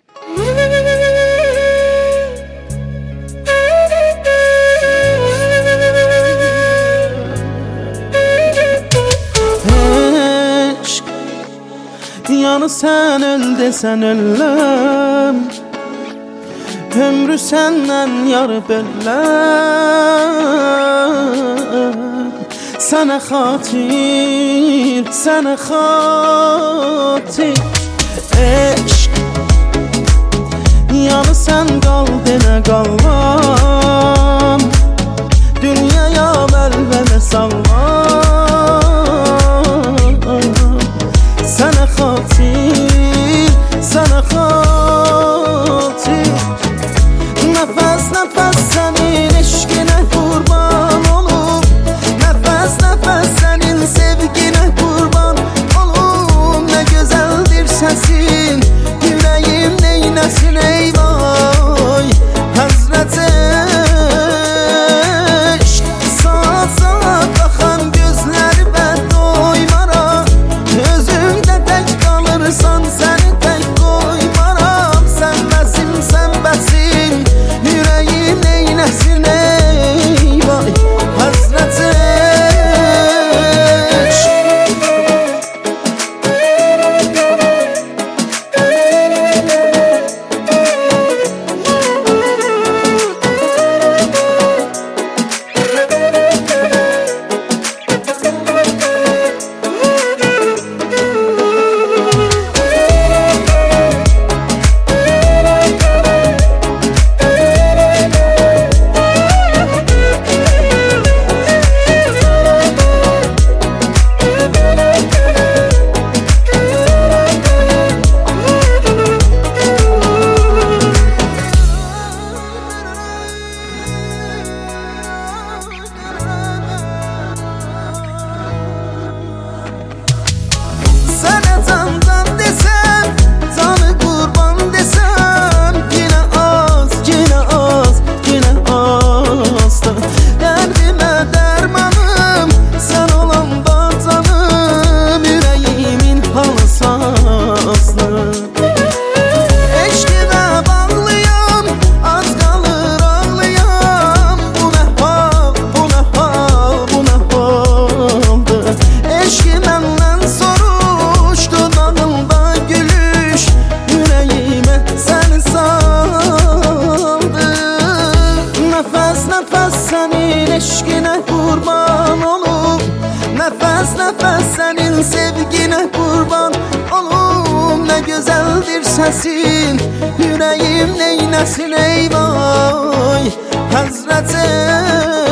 Eşq, yanı sen öl desen öləm, ömrü səndən yarı böləm. Sənə xatir, sənə xatir. Eşq, yanı sən qalbinə qalmam, dünyaya vəlvələ salmam. Sənə xatir, sənə xatir. Nəfəs nəfəs sənin eşqinə qurban olum, nəfəs nəfəs sənin sevginə qurban olum. Nə gözəldir səsin, yüreğim neyləsin ey vay Həzrət eşq. Saat saat baxan gözləri və doymaram, özümdə tək qalırsan səni tək qoymaram. Sən bəsim, sən bəsim, yüreğim neyləsin ey vay Həzrət eşq. Sənə candan desəm, canı qurban desəm, yenə az, yenə az, yenə azdır. Dərdimə dərmanım, sən olanda canım, yüreğimin halı sazdır. Eşqinə bağlıyam, az qalır ağlayam. Bu nə hal, bu nə hal, bu nə haldır. Eşqi məndən soruşdu, dağılda gülüş, yüreğimə səni saldı. Nəfəs nəfəs sənin eşqinə qurban olum, nəfəs nəfəs sənin sevginə qurban olum. Nə gözəldir səsin, yüreğim neyləsin ey vay Həzrət eşq.